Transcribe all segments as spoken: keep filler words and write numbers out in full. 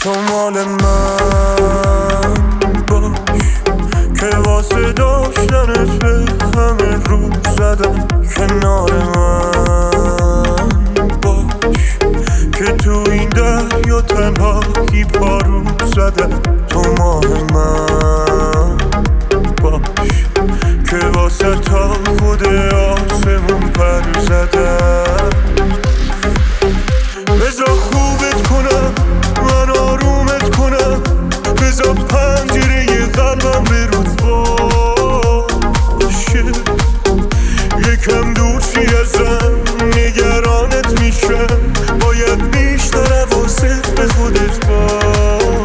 تو مال من باش که واسه داشتنت به همه رو زدم. کنار من باش که تو این دریا تنهایی پارو زدم. تو مال من باش که واسه تا خود آسمون پر زدم. بذار خوبت کنم، من آرومت کنم، بذار پنجره قلبم به رود باشه. یکم دور چی ازم نگرانت میشم، باید بیشتر حواست به خودت باشه.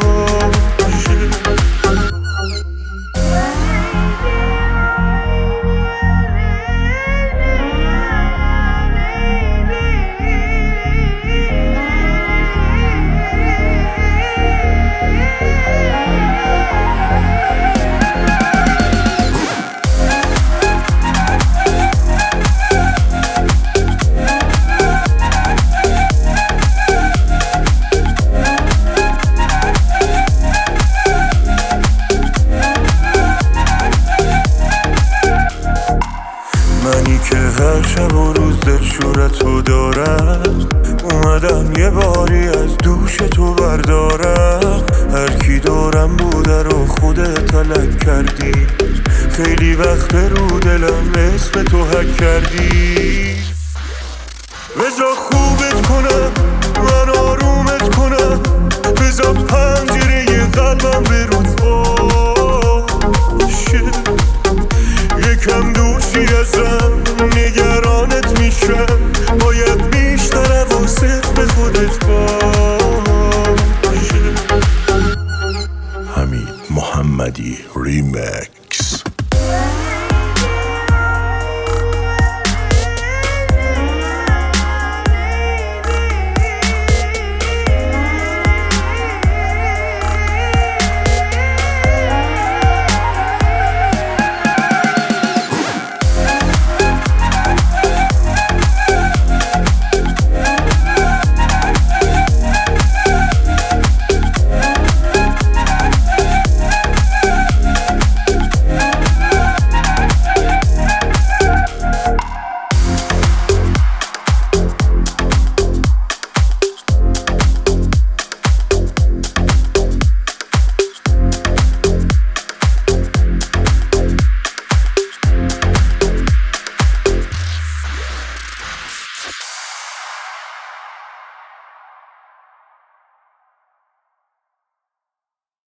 منی که هر شب و روز دلشورتو دارم، اومدم یه باری از دوش تو بردارم. هر کی دورم بوده رو خودت تلک کردی، خیلی وقت رو دلم اسم تو حک کردی. بذار خوبت کنم، من آرومت کنم، بذار پنجره قلبم به رود باشه. یکم دوشی ازم نگرانت میشم، باید بیشتر حواست به خودت باشه. حمید محمدی ریمک.